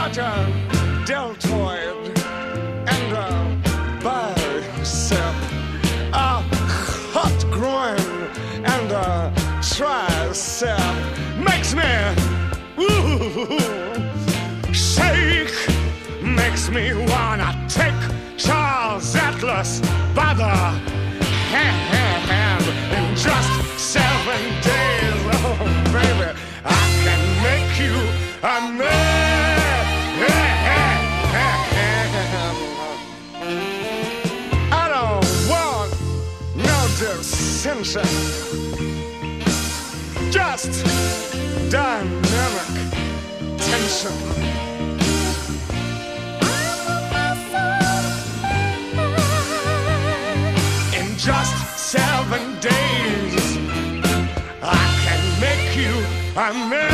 got a deltoid and a bicep, a hot groin and a tricep. Makes me shake, makes me wanna take Charles Atlas by the hand in just 7 days. Oh, baby, I can make you a man. I don't want no dissension, just dynamic tension. In just 7 days, I can make you a man.